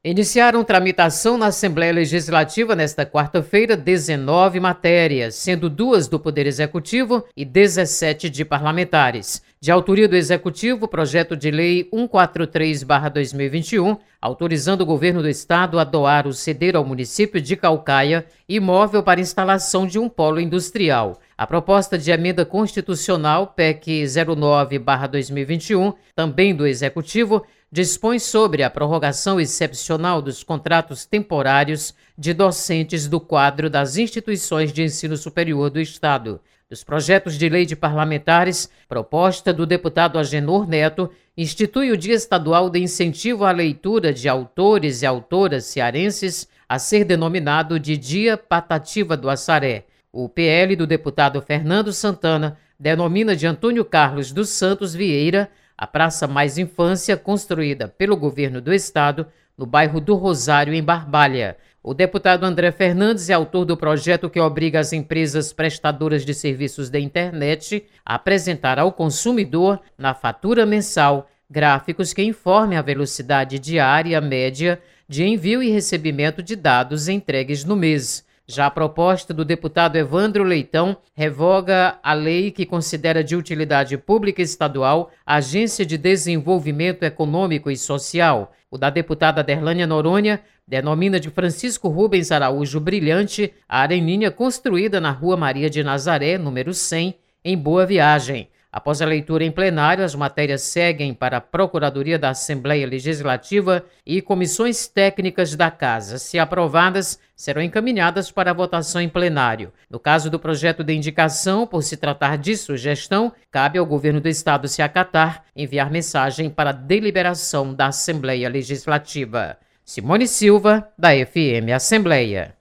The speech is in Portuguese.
Iniciaram tramitação na Assembleia Legislativa nesta quarta-feira 19 matérias, sendo 2 do Poder Executivo e 17 de parlamentares. De autoria do Executivo, o projeto de lei 143/2021, autorizando o governo do estado a doar ou ceder ao município de Caucaia imóvel para instalação de um polo industrial. A proposta de emenda constitucional PEC 09/2021, também do Executivo, dispõe sobre a prorrogação excepcional dos contratos temporários de docentes do quadro das instituições de ensino superior do Estado. Dos projetos de lei de parlamentares, proposta do deputado Agenor Neto institui o Dia Estadual de Incentivo à Leitura de Autores e Autoras Cearenses, a ser denominado de Dia Patativa do Assaré. O PL do deputado Fernando Santana denomina de Antônio Carlos dos Santos Vieira a Praça Mais Infância, construída pelo governo do estado, no bairro do Rosário, em Barbalha. O deputado André Fernandes é autor do projeto que obriga as empresas prestadoras de serviços da internet a apresentar ao consumidor, na fatura mensal, gráficos que informem a velocidade diária média de envio e recebimento de dados entregues no mês. Já a proposta do deputado Evandro Leitão revoga a lei que considera de utilidade pública estadual a Agência de Desenvolvimento Econômico e Social. O da deputada Derlânia Noronha denomina de Francisco Rubens Araújo Brilhante a areninha construída na Rua Maria de Nazaré, número 100, em Boa Viagem. Após a leitura em plenário, as matérias seguem para a Procuradoria da Assembleia Legislativa e comissões técnicas da Casa. Se aprovadas, serão encaminhadas para a votação em plenário. No caso do projeto de indicação, por se tratar de sugestão, cabe ao governo do estado se acatar, enviar mensagem para a deliberação da Assembleia Legislativa. Simone Silva, da FM Assembleia.